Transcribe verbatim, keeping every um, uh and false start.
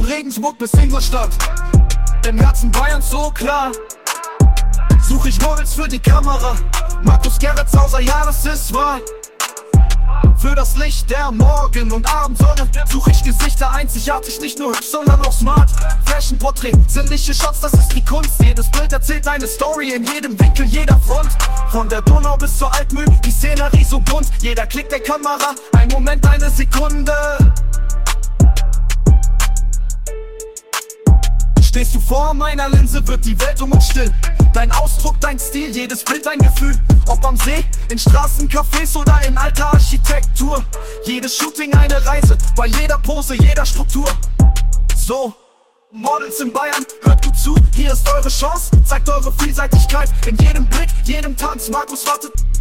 Von Regensburg bis Ingolstadt, im Herzen Bayerns so klar. Such ich Models für die Kamera, Markus Gerretshauser, ja das ist wahr. Für das Licht der Morgen- und Abendsonne such ich Gesichter einzigartig, nicht nur hübsch, sondern auch smart. Fashion-Porträt, sinnliche Shots, das ist die Kunst. Jedes Bild erzählt eine Story, in jedem Winkel, jeder Front. Von der Donau bis zur Altmühl, die Szenerie so bunt. Jeder Klick der Kamera, ein Moment, eine Sekunde. Stehst du vor meiner Linse, wird die Welt um uns still. Dein Ausdruck, dein Stil, jedes Bild ein Gefühl. Ob am See, in Straßencafés oder in alter Architektur. Jedes Shooting eine Reise, bei jeder Pose, jeder Struktur. So, Models in Bayern, hört gut zu, hier ist eure Chance. Zeigt eure Vielseitigkeit in jedem Blick, jedem Tanz. Markus wartet